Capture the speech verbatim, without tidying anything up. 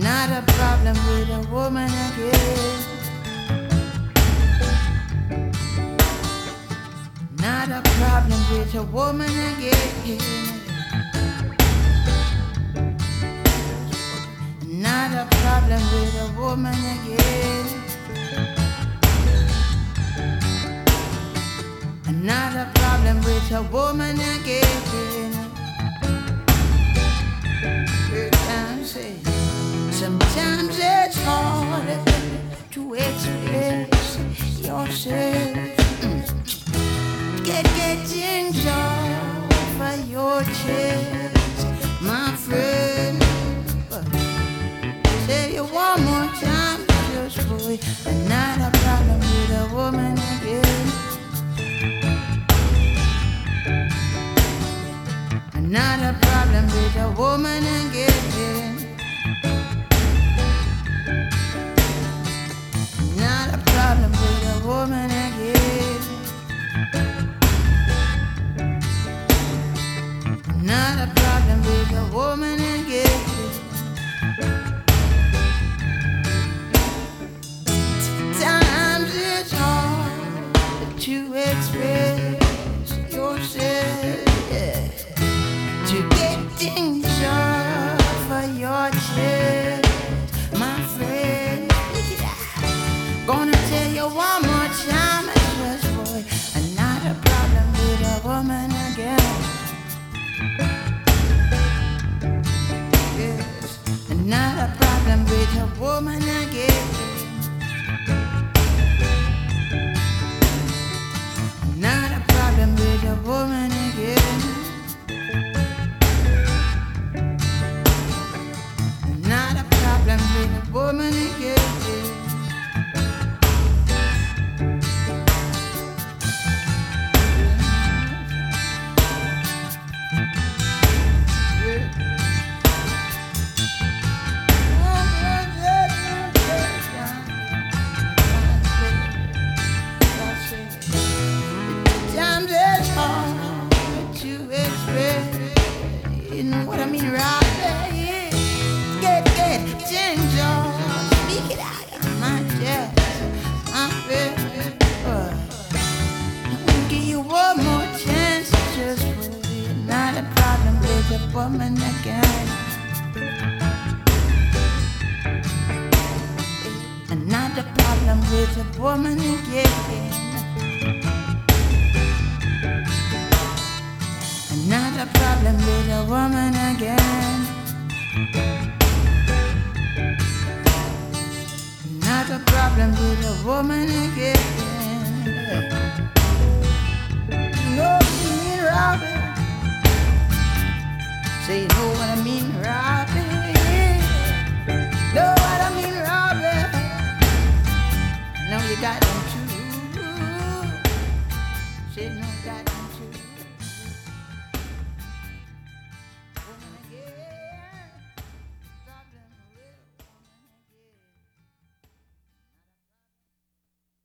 Not a problem with a woman again. Not a problem with a woman again. Not a problem with a woman again. Not a problem with a woman again. Sometimes it's hard to express yourself. Get getting off of your chest, my friend. Say it one more time, just for you. Not a problem with a woman again. Not a problem with a woman again. Not a problem with a woman again. Not a problem with a woman again. Times it's hard to express yourself. To get things off of your chest, my friend. Gonna tell you one more time, it's just for you. Not a problem with a woman again. Yes, not a problem with a woman again. Not a problem with a woman again. Not a problem with a woman again. Sometimes it's hard to express, you know what I mean, right there, yeah. Get, get, change on, speak it out of my chest, my friend. I'm gonna give you one more chance, just for you. Not a problem with a woman again. Not a problem with a woman again. Not a problem with a woman again. Not a problem with a woman again.